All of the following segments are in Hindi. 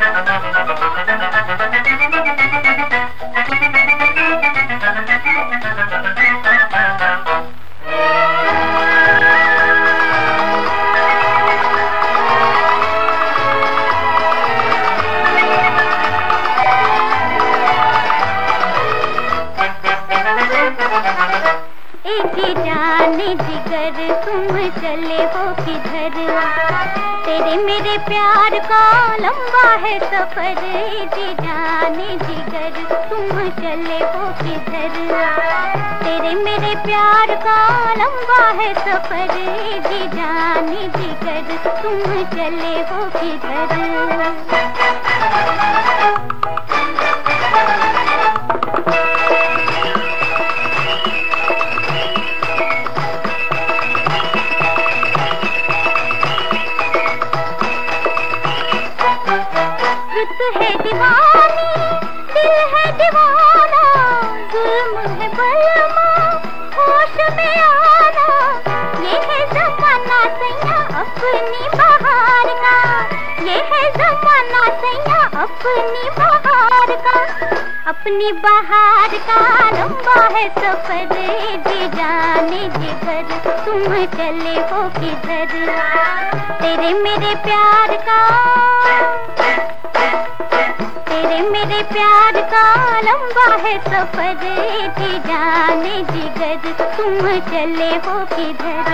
जी जाने जिगर तुम चले हो किधर, तेरे मेरे प्यार का लंबा है सफर। जी जाने जिगर तुम चले हो किधर, तेरे मेरे प्यार का लंबा है सफर। जी जाने जिगर तुम चले हो किधर। है दीवानी दिल है दीवाना, जुल्म है बलमा होश में आना। ये है ज़माना सैया अपनी बहार का, ये है ज़माना सैया अपनी बहार का। अपनी बहार का लंबा है सफर। जी जाने जिगर तुम चले हो किधर, तेरे मेरे प्यार का, तेरे मेरे प्यार का लंबा है सफर। जी जाने जिगर तुम चले हो किधर।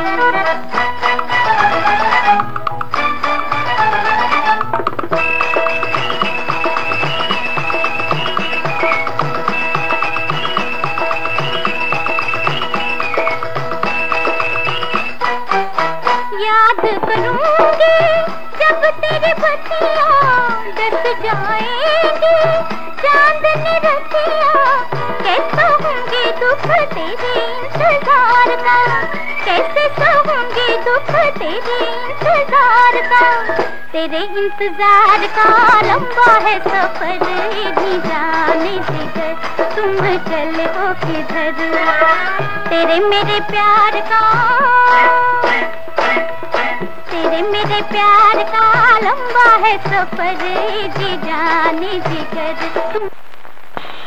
याद करूंगी जब तेरी बत्तियां डस जाएंगी, चांदनी रतिया कैसे होंगे दुख तेरे इंतजार का, कैसे सहूंगी दुख तेरे इंतजार का। तेरे इंतजार का लंबा है सफर। जी जाने जिगर तुम चले हो किधर, तेरे मेरे प्यार का, तेरे मेरे प्यार का लंबा है सफर। जी जाने जिगर तुम